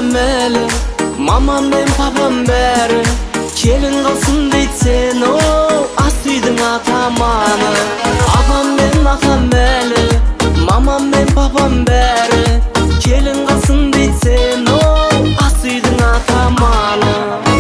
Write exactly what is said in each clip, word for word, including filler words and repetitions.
мәлі, мамам мен папам бәрі келін қалсын дейтсен, о, ас үйдің атаманы. Апам мен атам мәлі, мамам мен папам бәрі келін қалсын дейтсен, о, ас үйдің атаманы.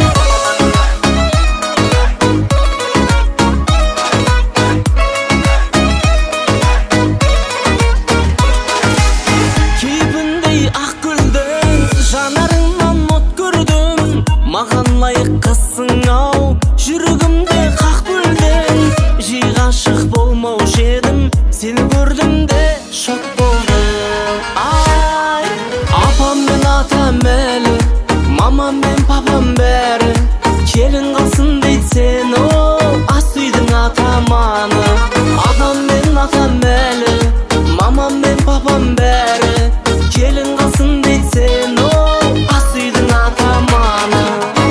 Маған лайық қысың ау, жүрегімде қақ бөлдің. Жиі ғашық болмаушы едім, сені көрдім де шок болдым. Ай, апам мен атам әлі, мамам мен папам бәрі келін қалсын дейтсен, о, ас үйдің атаманы. Апам мен атам әлі, мамам мен папам бәрі келін қалсын дейтсен, о, ас үйдің атаманы.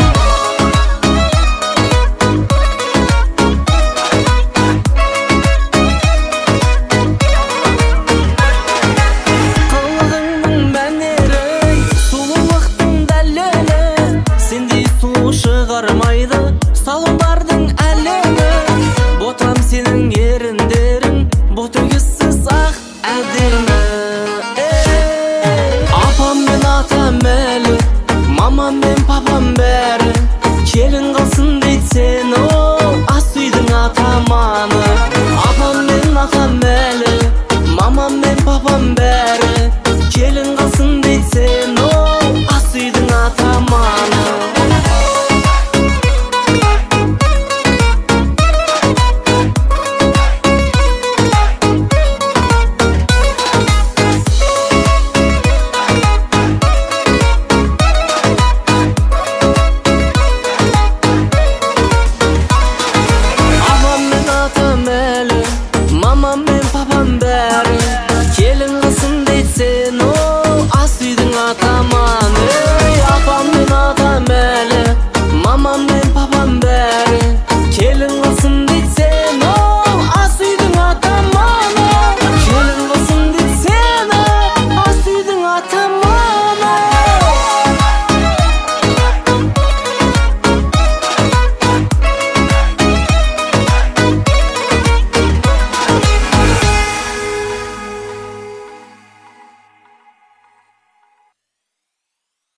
Шығармайды салондардың әлемі, ботам сенің еріндерің, ботөгізсіз ақ әдемі. Апам мен атам әлі, мамам мен папам бәрі келін қалсын дейтсен, о, ас үйдің атаманы. Апам мен атам әлі, мамам мен папам бәрі келін